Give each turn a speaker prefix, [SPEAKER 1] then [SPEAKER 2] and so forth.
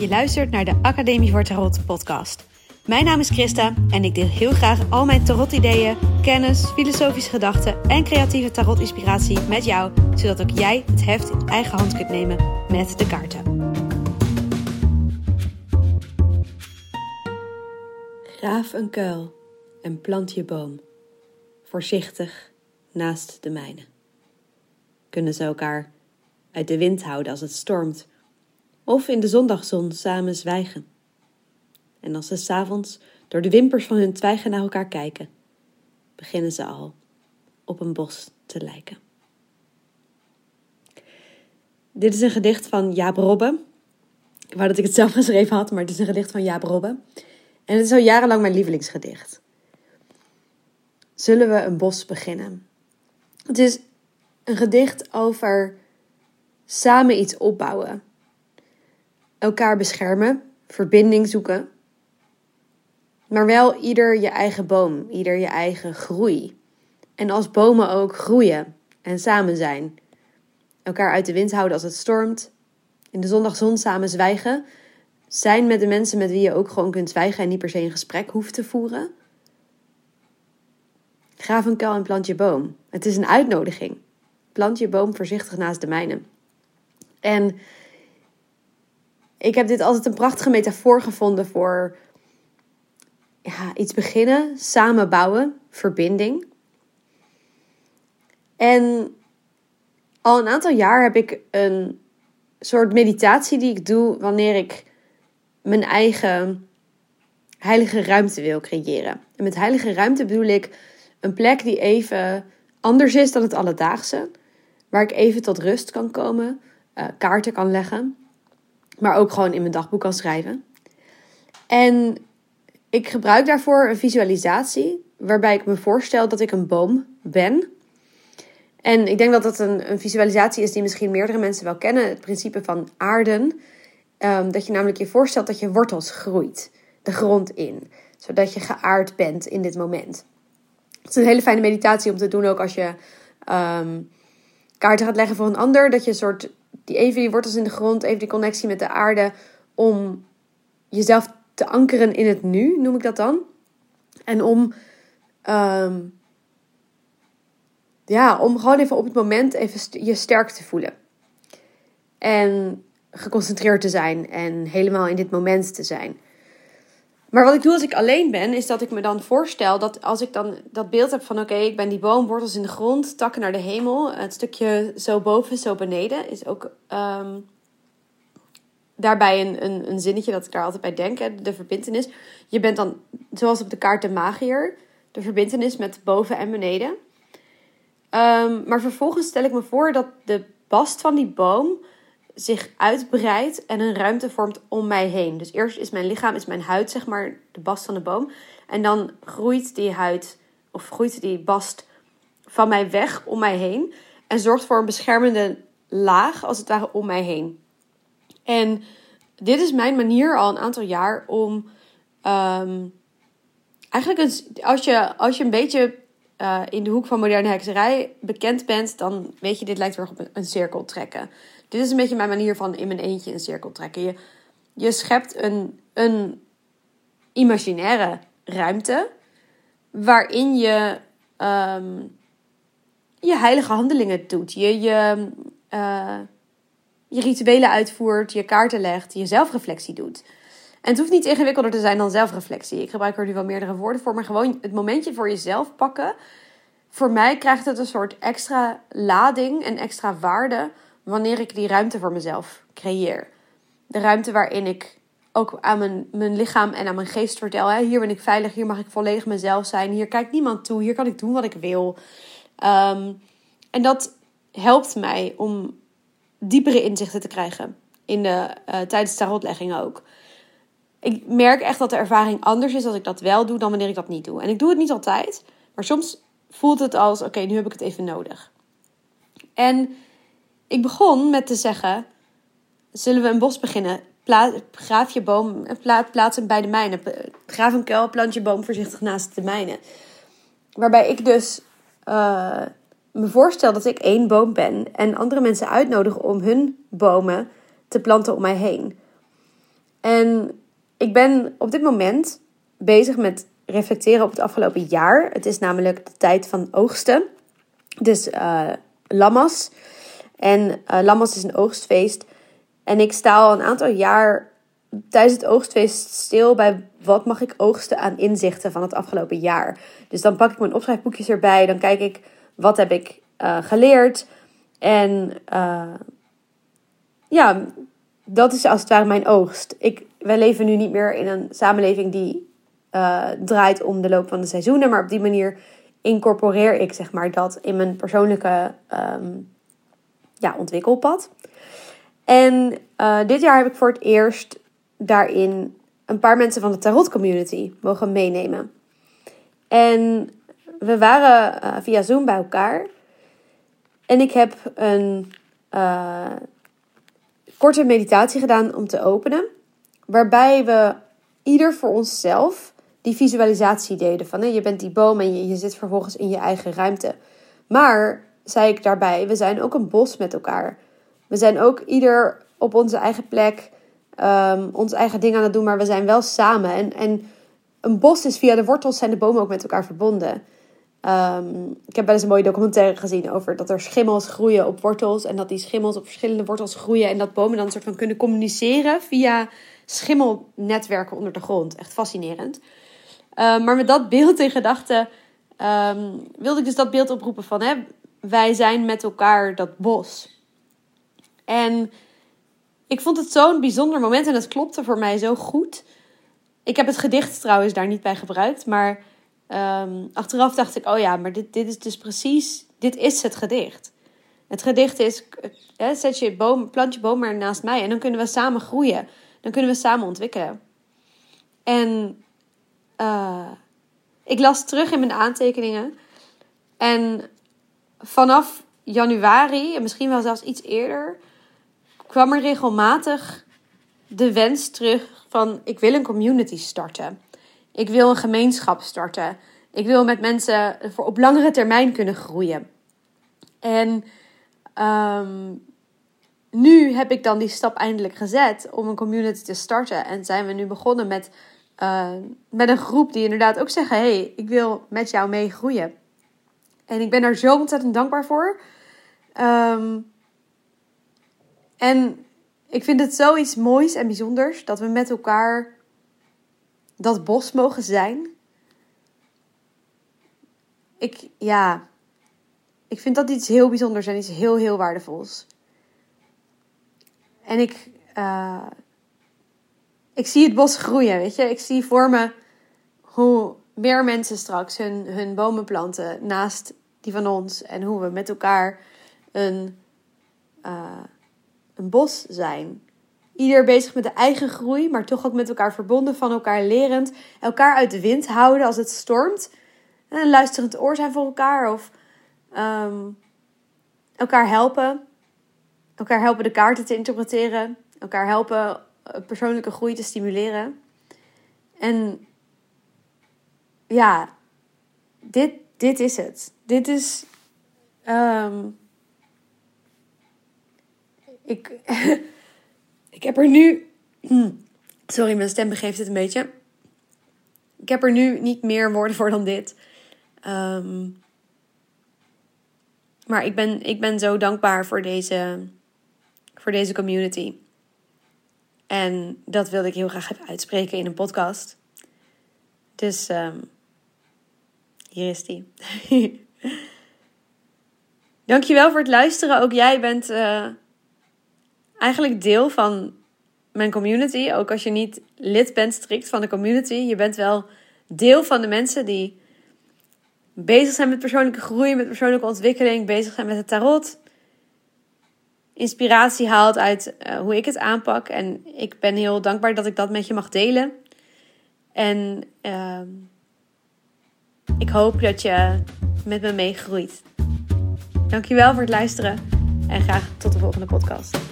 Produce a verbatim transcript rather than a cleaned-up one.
[SPEAKER 1] Je luistert naar de Academie voor Tarot podcast. Mijn naam is Christa en ik deel heel graag al mijn tarot-ideeën, kennis, filosofische gedachten en creatieve tarot-inspiratie met jou, zodat ook jij het heft in eigen hand kunt nemen met de kaarten. Graaf een kuil en plant je boom, voorzichtig naast de mijne. Kunnen ze elkaar uit de wind houden als het stormt, of in de zondagzon samen zwijgen. En als ze 's avonds door de wimpers van hun twijgen naar elkaar kijken, beginnen ze al op een bos te lijken. Dit is een gedicht van Jaap Robbe. Ik wou dat ik het zelf geschreven had, maar het is een gedicht van Jaap Robbe. En het is al jarenlang mijn lievelingsgedicht. Zullen we een bos beginnen? Het is een gedicht over samen iets opbouwen. Elkaar beschermen, verbinding zoeken. Maar wel ieder je eigen boom, ieder je eigen groei. En als bomen ook groeien en samen zijn. Elkaar uit de wind houden als het stormt. In de zondagzon samen zwijgen. Zijn met de mensen met wie je ook gewoon kunt zwijgen en niet per se een gesprek hoeft te voeren. Graaf een kuil en plant je boom. Het is een uitnodiging. Plant je boom voorzichtig naast de mijne. En ik heb dit altijd een prachtige metafoor gevonden voor ja, iets beginnen, samen bouwen, verbinding. En al een aantal jaar heb ik een soort meditatie die ik doe wanneer ik mijn eigen heilige ruimte wil creëren. En met heilige ruimte bedoel ik een plek die even anders is dan het alledaagse. Waar ik even tot rust kan komen, uh, kaarten kan leggen. Maar ook gewoon in mijn dagboek kan schrijven. En ik gebruik daarvoor een visualisatie waarbij ik me voorstel dat ik een boom ben. En ik denk dat dat een, een visualisatie is die misschien meerdere mensen wel kennen. Het principe van aarden. Um, dat je namelijk je voorstelt dat je wortels groeit. De grond in. Zodat je geaard bent in dit moment. Het is een hele fijne meditatie om te doen ook als je um, kaarten gaat leggen voor een ander. Dat je een soort, die even die wortels in de grond, even die connectie met de aarde. Om jezelf te ankeren in het nu, noem ik dat dan. En om, um, ja, om gewoon even op het moment even st- je sterk te voelen. En geconcentreerd te zijn en helemaal in dit moment te zijn. Maar wat ik doe als ik alleen ben, is dat ik me dan voorstel dat als ik dan dat beeld heb van oké, okay, ik ben die boom, wortels in de grond, takken naar de hemel. Het stukje zo boven, zo beneden is ook um, daarbij een, een, een zinnetje dat ik daar altijd bij denk. Hè, de verbintenis. Je bent dan, zoals op de kaart de magier, de verbintenis met boven en beneden. Um, maar vervolgens stel ik me voor dat de bast van die boom zich uitbreidt en een ruimte vormt om mij heen. Dus eerst is mijn lichaam, is mijn huid, zeg maar, de bast van de boom. En dan groeit die huid, of groeit die bast van mij weg om mij heen. En zorgt voor een beschermende laag, als het ware, om mij heen. En dit is mijn manier al een aantal jaar om Um, eigenlijk, een, als, je, als je een beetje uh, in de hoek van moderne hekserij bekend bent, dan weet je, dit lijkt wel op een, een cirkel trekken. Dit is een beetje mijn manier van in mijn eentje een cirkel trekken. Je, je schept een, een imaginaire ruimte waarin je um, je heilige handelingen doet. Je, je, uh, je rituelen uitvoert, je kaarten legt, je zelfreflectie doet. En het hoeft niet ingewikkelder te zijn dan zelfreflectie. Ik gebruik er nu wel meerdere woorden voor. Maar gewoon het momentje voor jezelf pakken. Voor mij krijgt het een soort extra lading en extra waarde wanneer ik die ruimte voor mezelf creëer. De ruimte waarin ik ook aan mijn, mijn lichaam en aan mijn geest vertel. Hè, hier ben ik veilig, hier mag ik volledig mezelf zijn. Hier kijkt niemand toe, hier kan ik doen wat ik wil. Um, en dat helpt mij om diepere inzichten te krijgen. In de, uh, tijdens tarotlegging ook. Ik merk echt dat de ervaring anders is als ik dat wel doe dan wanneer ik dat niet doe. En ik doe het niet altijd. Maar soms voelt het als, oké, okay, nu heb ik het even nodig. En ik begon met te zeggen, zullen we een bos beginnen? Pla- graaf je boom, pla- plaats hem bij de mijne. Graaf een kuil, plant je boom voorzichtig naast de mijne. Waarbij ik dus uh, me voorstel dat ik één boom ben. En andere mensen uitnodig om hun bomen te planten om mij heen. En ik ben op dit moment bezig met reflecteren op het afgelopen jaar. Het is namelijk de tijd van oogsten. Dus uh, Lammas. En uh, Lammas is een oogstfeest. En ik sta al een aantal jaar tijdens het oogstfeest stil bij wat mag ik oogsten aan inzichten van het afgelopen jaar. Dus dan pak ik mijn opschrijfboekjes erbij. Dan kijk ik wat heb ik uh, geleerd. En uh, ja, dat is als het ware mijn oogst. Ik, wij leven nu niet meer in een samenleving die uh, draait om de loop van de seizoenen. Maar op die manier incorporeer ik zeg maar dat in mijn persoonlijke um, ja, ontwikkelpad. En uh, dit jaar heb ik voor het eerst daarin een paar mensen van de tarot community mogen meenemen. En we waren uh, via Zoom bij elkaar. En ik heb een uh, korte meditatie gedaan om te openen. Waarbij we ieder voor onszelf die visualisatie deden. Van, hè, je bent die boom en je, je zit vervolgens in je eigen ruimte. Maar, zei ik daarbij, we zijn ook een bos met elkaar. We zijn ook ieder op onze eigen plek um, ons eigen ding aan het doen. Maar we zijn wel samen. En, en een bos is via de wortels zijn de bomen ook met elkaar verbonden. Um, ik heb wel eens een mooie documentaire gezien over dat er schimmels groeien op wortels. En dat die schimmels op verschillende wortels groeien. En dat bomen dan een soort van kunnen communiceren via schimmelnetwerken onder de grond. Echt fascinerend. Uh, maar met dat beeld in gedachten um, wilde ik dus dat beeld oproepen van... Hè, wij zijn met elkaar dat bos. En ik vond het zo'n bijzonder moment en het klopte voor mij zo goed. Ik heb het gedicht trouwens daar niet bij gebruikt, maar... Um, achteraf dacht ik, oh ja, maar dit, dit is dus precies, dit is het gedicht. Het gedicht is, hè, zet je boom, plant je boom maar naast mij en dan kunnen we samen groeien. Dan kunnen we samen ontwikkelen. En uh, ik las terug in mijn aantekeningen. En vanaf januari, en misschien wel zelfs iets eerder, kwam er regelmatig de wens terug van, ik wil een community starten. Ik wil een gemeenschap starten. Ik wil met mensen voor op langere termijn kunnen groeien. En um, nu heb ik dan die stap eindelijk gezet om een community te starten. En zijn we nu begonnen met, uh, met een groep die inderdaad ook zeggen... hey, ik wil met jou mee groeien. En ik ben daar zo ontzettend dankbaar voor. Um, en ik vind het zoiets moois en bijzonders dat we met elkaar... dat bos mogen zijn. Ik, ja... Ik vind dat iets heel bijzonders en iets heel, heel waardevols. En ik... Uh, ik zie het bos groeien, weet je. Ik zie voor me hoe meer mensen straks hun, hun bomen planten naast die van ons. En hoe we met elkaar een, uh, een bos zijn. Ieder bezig met de eigen groei, maar toch ook met elkaar verbonden, van elkaar lerend. Elkaar uit de wind houden als het stormt. En een luisterend oor zijn voor elkaar. Of um, elkaar helpen. Elkaar helpen de kaarten te interpreteren. Elkaar helpen persoonlijke groei te stimuleren. En ja, dit, dit is het. Dit is... Um, ik... Ik heb er nu... Sorry, mijn stem begeeft het een beetje. Ik heb er nu niet meer woorden voor dan dit. Um, maar ik ben, ik ben zo dankbaar voor deze, voor deze community. En dat wilde ik heel graag even uitspreken in een podcast. Dus um, hier is die. Dankjewel voor het luisteren. Ook jij bent... Uh, eigenlijk deel van mijn community. Ook als je niet lid bent strikt van de community. Je bent wel deel van de mensen die bezig zijn met persoonlijke groei, met persoonlijke ontwikkeling, bezig zijn met het tarot. Inspiratie haalt uit uh, hoe ik het aanpak. En ik ben heel dankbaar dat ik dat met je mag delen. En uh, ik hoop dat je met me meegroeit. Dankjewel voor het luisteren. En graag tot de volgende podcast.